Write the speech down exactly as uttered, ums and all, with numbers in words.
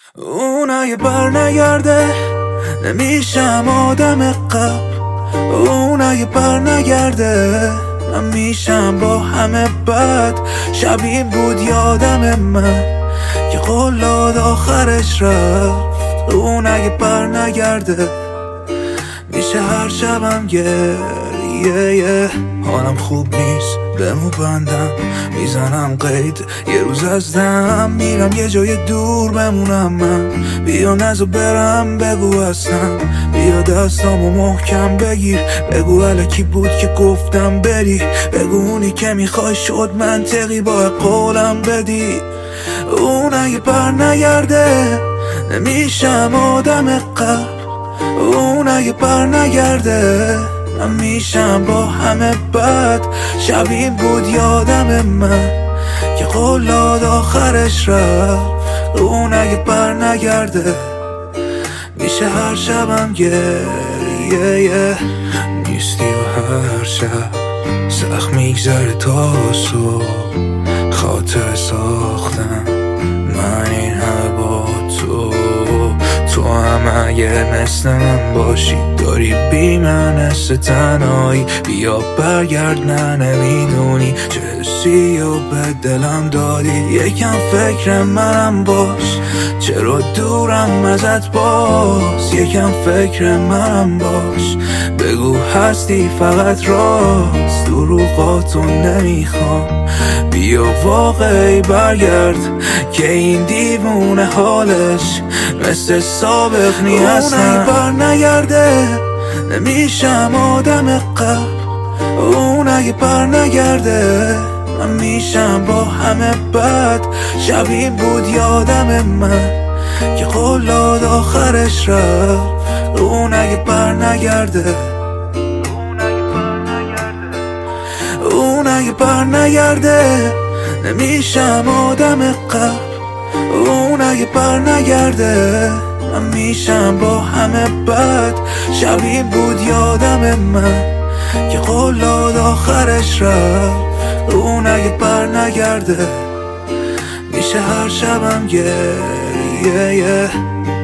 اون اگه بر نگرده نمیشم آدم قبل. اون اگه بر نگرده من میشم با همه بد. شبیه بود یادم من که قلاد آخرش رفت. اون اگه بر نگرده میشه هر شبم گریه. حالم خوب نیست بمو بندم، میزنم قید یه روز از دم. میرم یه جای دور بمونم من، بیا نزو برم بگو هستم. بیا دستامو محکم بگیر، بگو الکی بود که گفتم بری. بگو اونی که میخوای شد منطقی با قولم بدی. اون اگه بر نگرده نمیشم آدم قبل. اون اگه بر نگرده من میشم با همه بد. شبیه بود یادم من که قلاد آخرش رفت. اون اگه بر نگرده میشه هر شبم گریه. نیستی و هر شب سخت میگذره تا صبح. خاطر ساختم من این همه با تو. تو هم اگه مثل من باشی داری بی من حس تنهایی. بیا برگرد نه نمیدونی چه حسی و به دلم دادی. یکم فکر منم باش، چرا دورم ازت باز. یکم فکر منم باش، بگو هستی فقط راست. دروغاتو نمیخوام، بیا واقعی برگرد که این دیوونه حالش مثل سابق نیست. اون اگه بر نگرده نمیشم آدم قبل. اون اگه بر نگرده من میشم با همه بد. شبیه بود یادم من که قلاد آخرش رفت. اون اگه بر نگرده اون اگه بر نگرده نمیشم آدم قبل. اون اگه بر نگرده من میشم با همه بد. شبیه بود یادم من که قلاد آخرش رفت. اون اگه بر نگرده میشه هر شبم گریه.